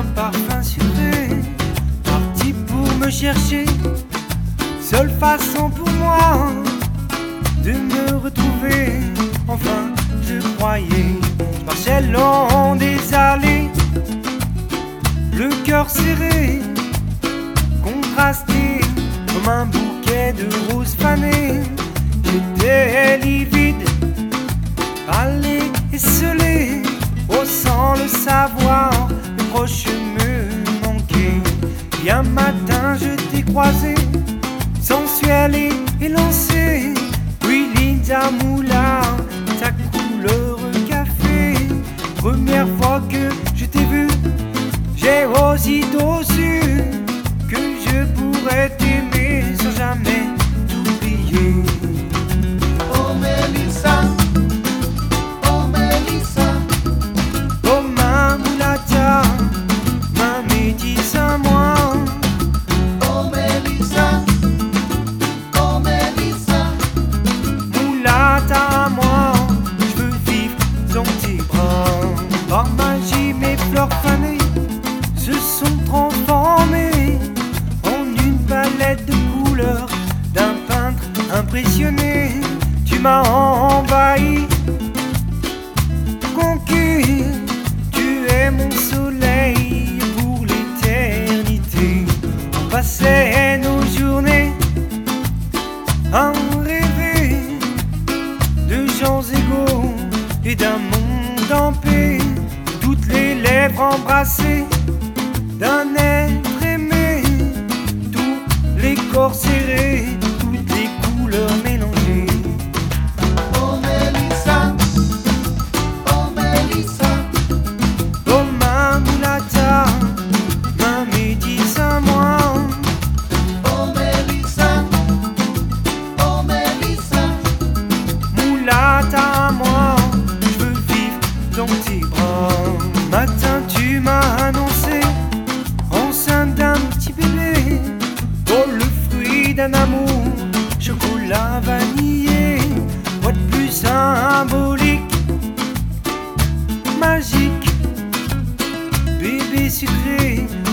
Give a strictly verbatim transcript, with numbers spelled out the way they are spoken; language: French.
parfum sucré, parti pour me chercher. Seule façon pour moi de me retrouver. Enfin, je croyais, je marchais long des allées, le cœur serré, contrasté comme un bouquet de roses fanées. J'étais livide, pâle et scellé, oh, sans le savoir, mes proches me manquaient. Et un matin je t'ai croisé, sensuel et élancé, puis Linda Moula, ta couleur café. Première fois que je t'ai vu, j'ai aussitôt su que je pourrais t'aimer sans jamais t'oublier. Oh Mélissa, oh Mélissa, oh ma moulata, ma métisse à moi. oh Mélissa, oh Mélissa, Moulata à moi, je veux vivre dans tes bras. Par magie mes fleurs fanées se sont transformées en une palette de couleurs d'un peintre impressionné. Tu m'as envahi, conquis, tu es mon soleil pour l'éternité. On passait nos journées à rêver de gens égaux et d'un monde en paix, toutes les lèvres embrassées d'un être aimé, tous les corps serrés, toutes les couleurs mélangées. oh Mélissa, oh Mélissa, Oh ma moulata, ma métisse à moi. oh Mélissa, oh Mélissa, Moulata à moi, je veux vivre dans tes bras. Matin tu m'as annoncé, enceinte d'un petit bébé, oh le fruit d'un amour, chocolat vanillé. Quoi de plus symbolique, magique, bébé sucré,